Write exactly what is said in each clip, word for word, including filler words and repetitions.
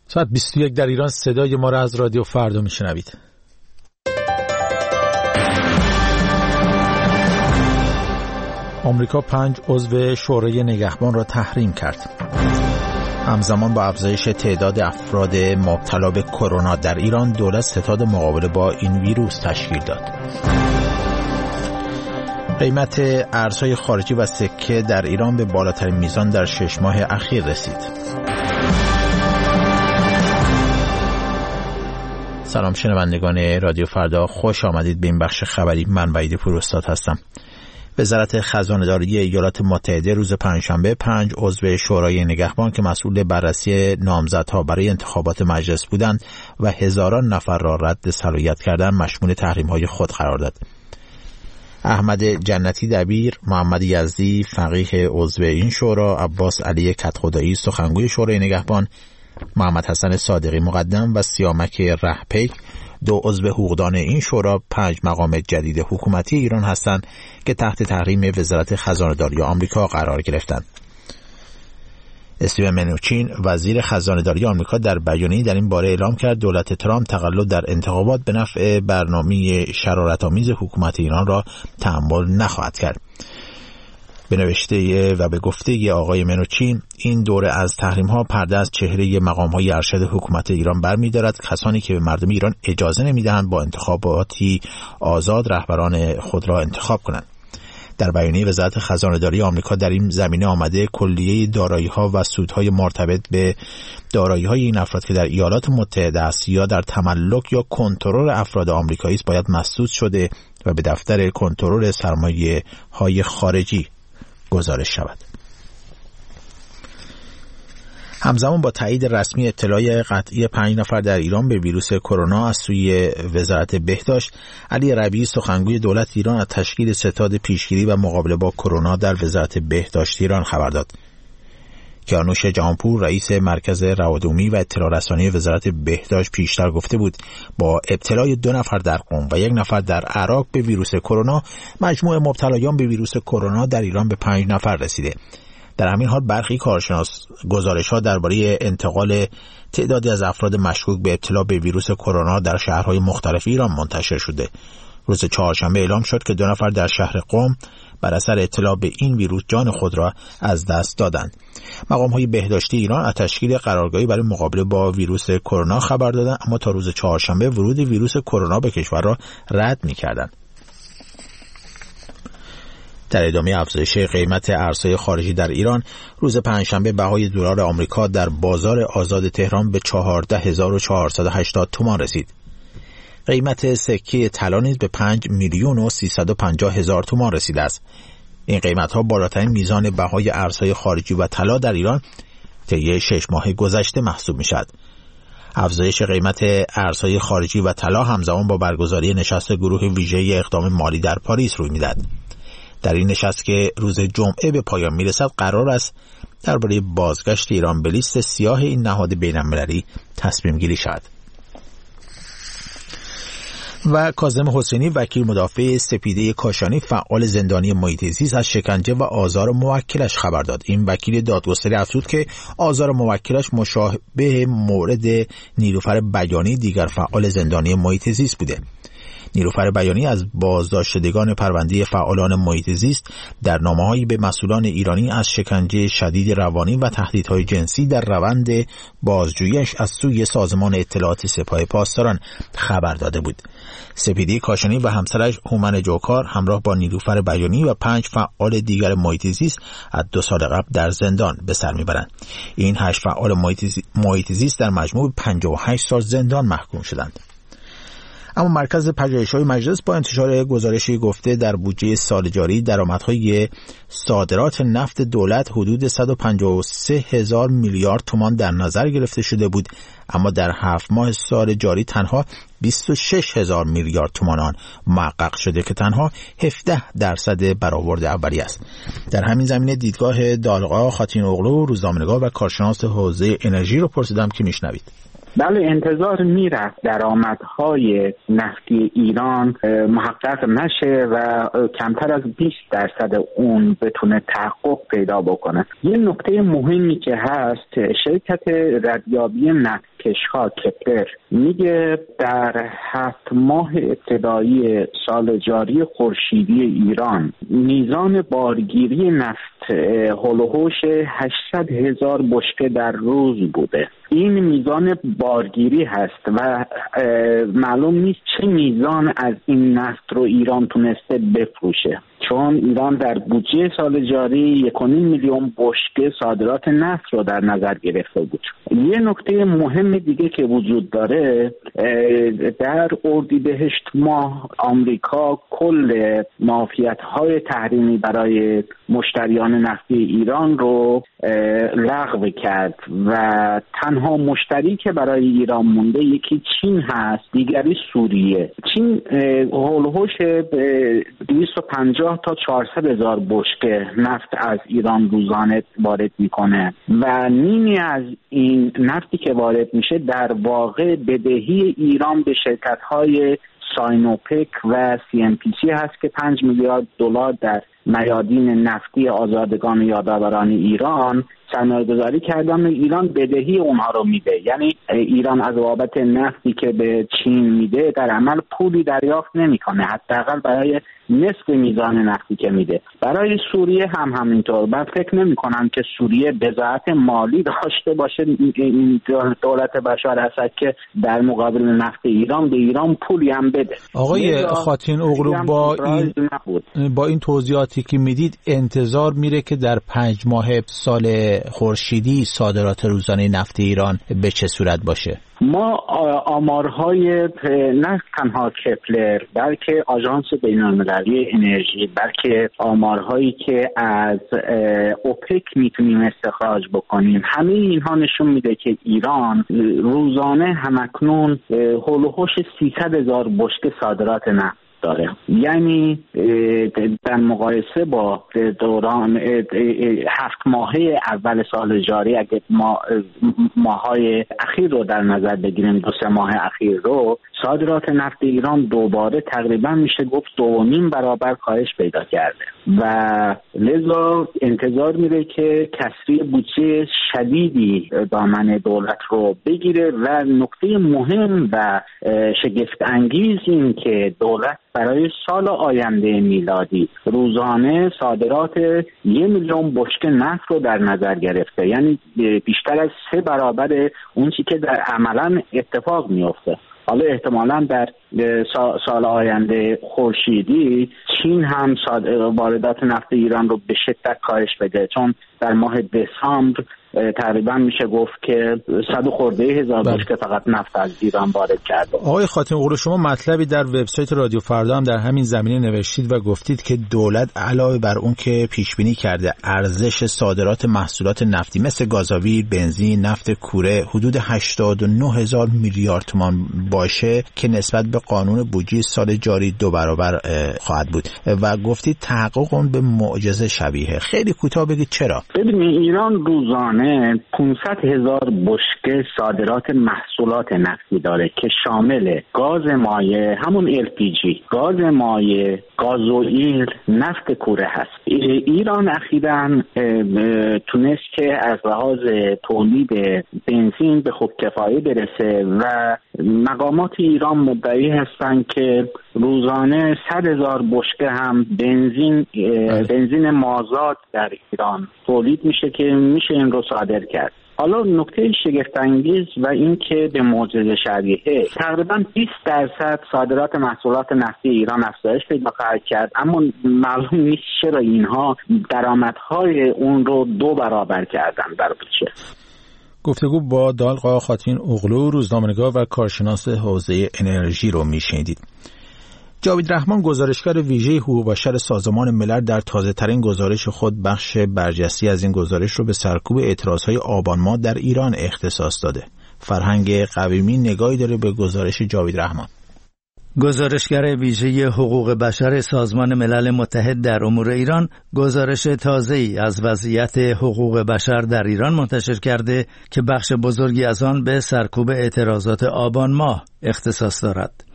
ساعت بیست و یک در ایران. صدای ما را از رادیو فردا میشنوید. آمریکا پنج عضو شورای نگهبان را تحریم کرد. همزمان با افزایش تعداد افراد مبتلا به کرونا در ایران، دولت ستاد مقابله با این ویروس تشکیل داد. قیمت ارزهای خارجی و سکه در ایران به بالاترین میزان در شش ماه اخیر رسید. سلام شنوندگان رادیو فردا، خوش آمدید به این بخش خبری. من وحید پوراستاد هستم. وزارت خزانه‌داری ایالات متحده روز پنجشنبه پنج عضو شورای نگهبان که مسئول بررسی نامزدها برای انتخابات مجلس بودند و هزاران نفر را رد صلاحیت کردند مشمول تحریم‌های خود قرار داد. احمد جنتی دبیر، محمد یزدی فقیه عضو این شورا، عباس علی کدخدایی سخنگوی شورای نگهبان، محمد حسن صادقی مقدم و سیامک رهپیک دو عضو حقوقدان این شورا پنج مقام جدید حکومتی ایران هستند که تحت تحریم وزارت خزانه‌داری آمریکا قرار گرفتند. استیون منوچین وزیر خزانه‌داری آمریکا در بیانیه‌ای در این باره اعلام کرد دولت ترامپ تقلب در انتخابات به نفع برنامه شرارت‌آمیز حکومت ایران را تحمل نخواهد کرد. به نوشته و به گفته آقای منوچین، این دوره از تحریم‌ها پرده از چهره مقام‌های ارشد حکومت ایران برمی‌دارد، کسانی که به مردم ایران اجازه نمی‌دهند با انتخاباتی آزاد رهبران خود را انتخاب کنند. در بیانیه وزارت خزانه‌داری آمریکا در این زمینه آمده کلیه دارایی‌ها و سودهای مرتبط به دارایی‌های این افراد که در ایالات متحده است یا در تملک یا کنترل افراد آمریکایی است باید مسدود شده و به دفتر کنترل سرمایه‌های خارجی گزارش شود. همزمان با تایید رسمی اطلاع قطعی پنج نفر در ایران به ویروس کرونا از سوی وزارت بهداشت، علی ربیعی سخنگوی دولت ایران از تشکیل ستاد پیشگیری و مقابله با کرونا در وزارت بهداشت ایران خبر داد. کیانوش جهانپور رئیس مرکز روابط عمومی و اطلاع رسانی وزارت بهداشت پیشتر گفته بود با ابتلای دو نفر در قم و یک نفر در عراق به ویروس کرونا، مجموع مبتلایان به ویروس کرونا در ایران به پنج نفر رسیده. در همین حال برخی کارشناس گزارش‌ها درباره انتقال تعدادی از افراد مشکوک به ابتلا به ویروس کرونا در شهرهای مختلف ایران منتشر شده. روز چهارشنبه اعلام شد که دو نفر در شهر قم بر اثر اطلاع به این ویروس جان خود را از دست دادند. مقام‌های بهداشتی ایران از تشکیل قرارگاهی برای مقابله با ویروس کرونا خبر دادند، اما تا روز چهارشنبه ورود ویروس کرونا به کشور را رد می‌کردند. در ادامه افزایش قیمت ارزهای خارجی در ایران، روز پنجشنبه بهای دلار آمریکا در بازار آزاد تهران به چهارده هزار و چهارصد و هشتاد تومان رسید. قیمت سکه طلا نیز به پنج میلیون و سیصد و پنجاه هزار تومان رسیده است. این قیمت‌ها بالاترین میزان بهای ارزهای خارجی و طلا در ایران طی شش ماه گذشته محسوب می‌شود. افزایش قیمت ارزهای خارجی و طلا همزمان با برگزاری نشست گروه ویژه اقدام مالی در پاریس روی می‌دهد. در این نشست که روز جمعه به پایان می‌رسد قرار است درباره بازگشت ایران به لیست سیاه این نهاد بین‌المللی تصمیم گیری شود. و کاظم حسینی وکیل مدافع سپیده کاشانی فعال زندانی محیط زیست از شکنجه و آزار موکلش خبر داد. این وکیل دادگستری افزود که آزار موکلش مشابه مورد نیلوفر بیانی دیگر فعال زندانی محیط زیست بوده. نیلوفر بیانی از بازداشتگان پرونده فعالان محیط زیست در نامه‌هایی به مسئولان ایرانی از شکنجه شدید روانی و تهدیدهای جنسی در روند بازجوییش از سوی سازمان اطلاعات سپاه پاسداران خبر داده بود. سپیده کاشانی و همسرش هومن جوکار همراه با نیلوفر بیانی و پنج فعال دیگر محیط زیست از دو سال قبل در زندان به سر میبرند. این هشت فعال محیط زیست در مجموع پنجاه و هشت سال زندان محکوم شدند. اما مرکز پژوهش‌های مجلس با انتشار گزارشی گفته در بودجه سال جاری درآمدهای صادرات نفت دولت حدود صد و پنجاه و سه هزار میلیارد تومان در نظر گرفته شده بود، اما در هفت ماه سال جاری تنها بیست و شش هزار میلیارد تومان آن محقق شده که تنها هفده درصد برآورد اولیه است. در همین زمینه دیدگاه دالقا خاتین اغلو، روزنامه‌نگار و کارشناس حوزه انرژی رو پرسیدم که میشنوید. بله، انتظار میرفت درآمدهای نفتی ایران محقق نشه و کمتر از بیست درصد اون بتونه تحقق پیدا بکنه. یه نکته مهمی که هست، شرکت ردیابی نفت کشخا کپلر میگه در هفت ماه ابتدایی سال جاری خورشیدی ایران میزان بارگیری نفت هول و هوش هشتصد هزار بشکه در روز بوده. این میزان بارگیری هست و معلوم نیست چه میزان از این نفت رو ایران تونسته بفروشه، چون ایران در بودجه سال جاری یک و نیم میلیون بشکه صادرات نفت رو در نظر گرفته بود. یه نکته مهم دیگه که وجود داره، در اردیبهشت ماه آمریکا کل معافیت‌های تحریمی برای مشتریان نفتی ایران رو لغو کرد و تنها مشتری که برای ایران مونده یکی چین هست، دیگری سوریه. چین هول و هوش دویست و پنجاه تا چهارصد هزار بشکه نفت از ایران روزانه وارد میکنه و نیمی از این نفتی که وارد میشه در واقع بدهی ایران به شرکت‌های ساینوپک و سی ام پی سی هست که پنج میلیارد دلار در میادین نفتی آزادگان یادآوران ایران سرمایه گذاری کردن و ایران بدهی اونها رو میده. یعنی ایران از بابت نفتی که به چین میده در عمل پولی دریافت نمیکنه، حداقل برای نصف میزان نفتی که میده. برای سوریه هم همینطور. من فکر نمی کنم که سوریه بضاعت مالی داشته باشه این دولت بشار اسد که در مقابل نفت ایران به ایران پولی هم بده. آقای خاتین اغلو، با این با این توضیحاتی که میدید انتظار میره که در پنج ماه سال خورشیدی صادرات روزانه نفت ایران به چه صورت باشه؟ ما آمارهای نه تنها کپلر بلکه آژانس بین‌المللی انرژی، بلکه آمارهایی که از اوپک میتونیم استخراج بکنیم، همه اینها نشون میده که ایران روزانه همکنون هول و هوش سیصد هزار بشکه صادرات نفت داره. یعنی در مقایسه با دوران هفت ماهه اول سال جاری، اگه ما ماهای اخیر رو در نظر بگیریم، دو سه ماه اخیر رو، صادرات نفت ایران دوباره تقریبا میشه گفت دو و نیم برابر کاهش پیدا کرده و لذا انتظار میره که کسری بودجه شدیدی دامن دولت رو بگیره و نکته مهم و شگفت انگیز این که دولت برای سال آینده میلادی روزانه صادرات یک میلیون بشکه نفت رو در نظر گرفته، یعنی بیشتر از سه برابر اون چیزی که در عملا اتفاق میفته. حالا احتمالاً در سال آینده خورشیدی چین هم واردات نفت ایران رو به شدت کاهش بده، چون در ماه دسامبر تقریبا میشه گفت که صد و خورده هزار بشکه فقط نفت از ایران وارد کرده. آقای خاتم اغلو، شما مطلبی در وبسایت رادیو فردا هم در همین زمینه نوشتید و گفتید که دولت علاوه بر اون که پیش بینی کرده ارزش صادرات محصولات نفتی مثل گازوئیل، بنزین، نفت کوره حدود هشتاد و نه هزار میلیارد تومان باشه که نسبت به قانون بودجه سال جاری دو برابر خواهد بود و گفتید تحقق اون به معجزه شبیه. خیلی کوتاه بگید چرا؟ ببینید ایران روزانه پانصد هزار بشکه صادرات محصولات نفتی داره که شامل گاز مایع، همون ال پی جی، گاز مایع، گازوئیل، نفت کوره هست. ایران اخیراً تونست که از لحاظ تولید بنزین به خود کفایه برسه و مقامات ایران مدعی هستند که روزانه صد هزار بشکه هم بنزین بنزین مازاد در ایران تولید میشه که میشه این رو صادر کرد. حالا نکته شگفت انگیز و این که به معجزه شبیه تقریبا بیست درصد صادرات محصولات نفتی ایران افزایش پیدا خواهد کرد، اما معلوم نیست چرا اینها درآمدهای اون رو دو برابر کردن در بودجه. گفتگو با دالقا خاتین اغلو، روزنامه‌نگار و کارشناس حوزه انرژی رو میشنیدید. جاوید رحمان، گزارشگر ویژه حقوق بشر سازمان ملل، در تازه‌ترین گزارش خود بخش برجسته از این گزارش رو به سرکوب اعتراض‌های آبان ماه در ایران اختصاص داده. فرهنگ قویمی نگاهی داره به گزارش جاوید رحمان. گزارشگر ویژه حقوق بشر سازمان ملل متحد در امور ایران گزارش تازه‌ای از وضعیت حقوق بشر در ایران منتشر کرده که بخش بزرگی از آن به سرکوب اعتراضات آبان ماه اختصاص دارد.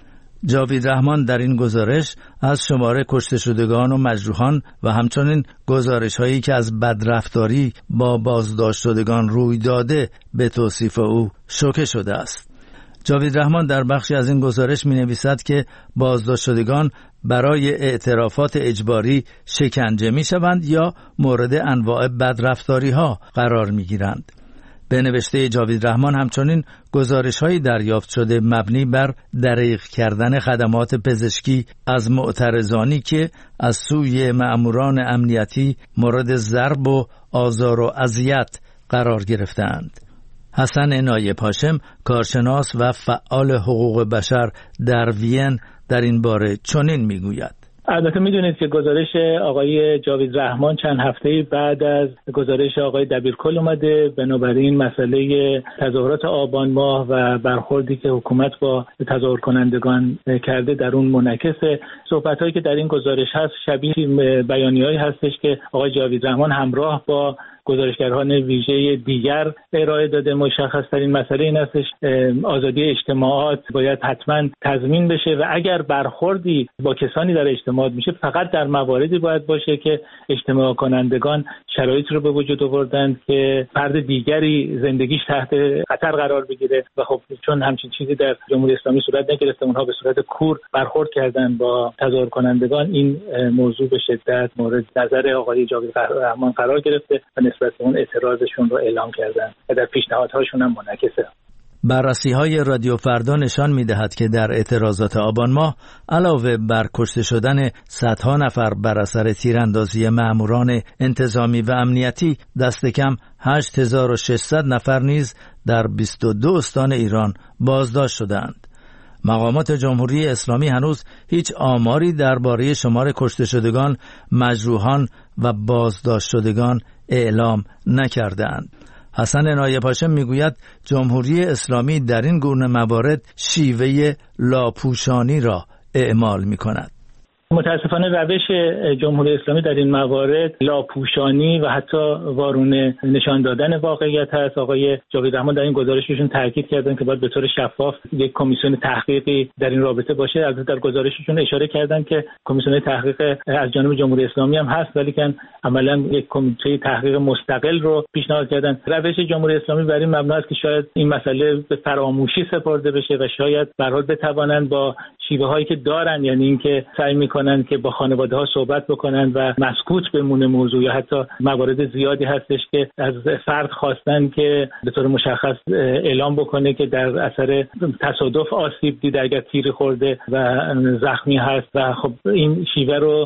جاوید رحمان در این گزارش از شمار کشته شدگان و مجروحان و همچنین گزارش هایی که از بدرفتاری با بازداشت شدگان روی داده به توصیف او شوکه شده است. جاوید رحمان در بخشی از این گزارش می نویسد که بازداشت شدگان برای اعترافات اجباری شکنجه می شوند یا مورد انواع بدرفتاری ها قرار می گیرند. به نوشته جاوید رحمان همچنین گزارش‌هایی دریافت شده مبنی بر دریغ کردن خدمات پزشکی از معترضانی که از سوی مأموران امنیتی مورد ضرب و آزار و اذیت قرار گرفتند. حسن نایب هاشم، کارشناس و فعال حقوق بشر در وین، در این باره چنین میگوید: البته میدونید که گزارش آقای جاوید رحمان چند هفته بعد از گزارش آقای دبیرکل اومده، بنابراین مسئله تظاهرات آبان ماه و برخوردی که حکومت با تظاهر کنندگان کرده در اون منعکسه. صحبت‌هایی که در این گزارش هست شبیه بیانیه‌ای هستش که آقای جاوید رحمان همراه با گزارشگران ویژه دیگر ارائه داده. مشخص‌ترین مسئله این هستش آزادی اجتماعات باید حتما تضمین بشه و اگر برخوردی با کسانی در اجتماعات میشه فقط در مواردی باید باشه که اجتماع کنندگان شرایط رو به وجود آوردن که فرد دیگری زندگیش تحت خطر قرار بگیره و خب چون همچین چیزی در جمهوری اسلامی صورت نگرفته، اونها به صورت کور برخورد کردن با تظاهر کنندگان، این موضوع به شدت مورد نظر آقای جاوید رحمان قرار گرفته و نسبت به اون اعتراضشون رو اعلام کردن و در پیشنهادهاشون هم منعکسه. بررسی‌های رادیو فردا نشان می‌دهد که در اعتراضات آبان ماه علاوه بر کشته شدن صدها نفر بر اثر تیراندازی مأموران انتظامی و امنیتی، دست کم هشت هزار و ششصد نفر نیز در بیست و دو استان ایران بازداشت شدند. مقامات جمهوری اسلامی هنوز هیچ آماری درباره شمار کشته شدگان، مجروحان و بازداشت شدگان اعلام نکردند. حسن نایب هاشم میگوید جمهوری اسلامی در این گونه موارد شیوه لاپوشانی را اعمال می‌کند. متاسفانه روش جمهوری اسلامی در این موارد لاپوشانی و حتی وارونه نشان دادن واقعیت هست. آقای جاوید رحمان در این گزارششون تاکید کردن که باید به طور شفاف یک کمیسیون تحقیقی در این رابطه باشه. البته در گزارششون اشاره کردن که کمیسیون تحقیق از جانب جمهوری اسلامی هم هست، ولی که عملاً یک کمیته تحقیق مستقل رو پیشنهاد کردن. روش جمهوری اسلامی بر این مبنا است که شاید این مسئله به فراموشی سپرده بشه و شاید به هر حال بتوانند با شیوه هایی که دارن، یعنی اینکه سعی میکنن که با خانواده ها صحبت بکنن و مسکوت بمونه موضوع، یا حتی موارد زیادی هستش که از فرد خواستن که به طور مشخص اعلام بکنه که در اثر تصادف آسیب دیده اگر تیری خورده و زخمی هست و خب این شیوه رو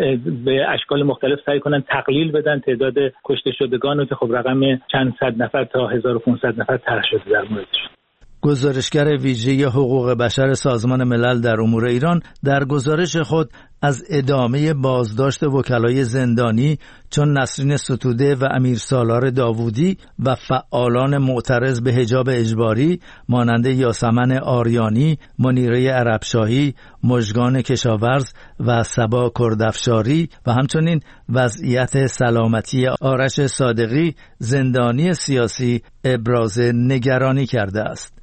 به اشکال مختلف سعی کنن تقلیل بدن تعداد کشته شدگان رو که خب رقم چند صد نفر تا هزار و پانصد نفر طرح شده در موردش. گزارشگر ویژه حقوق بشر سازمان ملل در امور ایران در گزارش خود از ادامه بازداشت وکلای زندانی چون نسرین ستوده و امیر سالار داوودی و فعالان معترض به حجاب اجباری مانند یاسمن آریانی، منیره عربشاهی، مژگان کشاورز و صبا کردافشاری و همچنین وضعیت سلامتی آرش صادقی زندانی سیاسی ابراز نگرانی کرده است.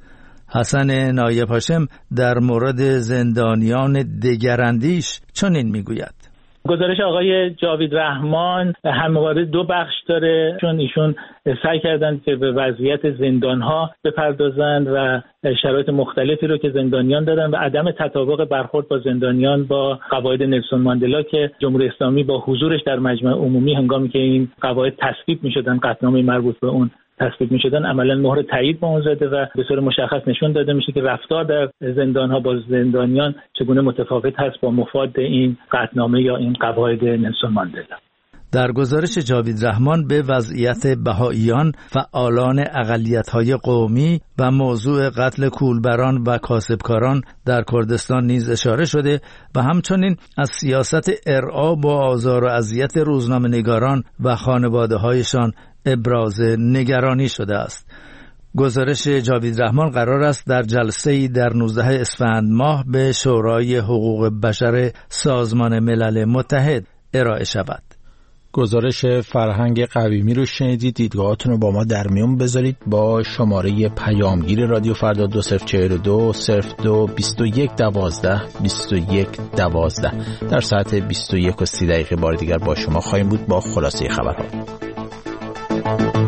حسن نایب هاشم در مورد زندانیان دگراندیش چنین میگوید: گزارش آقای جاوید رحمان همواره دو بخش داره، چون ایشون سعی کردند که به وضعیت زندانها بپردازند و شرایط مختلفی رو که زندانیان دارن و عدم تطابق برخورد با زندانیان با قواعد نلسون ماندلا که جمهوری اسلامی با حضورش در مجمع عمومی هنگامی که این قواعد تصویب می‌شدن، قطعنامه مربوط به اون تصویب می‌شدن، عملاً مهر تایید به اون زده و به طور مشخص نشون داده میشه که رفتار در زندان‌ها با زندانیان چگونه متفاوت هست با مفاد این قطعنامه یا این قواعد نلسون ماندلا. در گزارش جاوید رحمان به وضعیت بهائیان، فعالان اقلیت‌های قومی و موضوع قتل کولبران و کاسبکاران در کردستان نیز اشاره شده و همچنین از سیاست ارعاب و آزار و اذیت روزنامه‌نگاران و خانواده‌هایشان ابراز نگرانی شده است. گزارش جاوید رحمان قرار است در جلسه‌ای در نوزدهم اسفند ماه به شورای حقوق بشر سازمان ملل متحد ارائه شود. گزارش فرهنگ قویمی رو شنیدید. دیدگاهاتون رو با ما در میون بذارید با شماره پیامگیر رادیو فردا دو صفر چهل و دو صفر دو بیست و یک دوازده بیست و یک دوازده. در ساعت بیست و یک و سی دقیقه بار دیگر با شما خواهیم بود با خلاصه خبرها.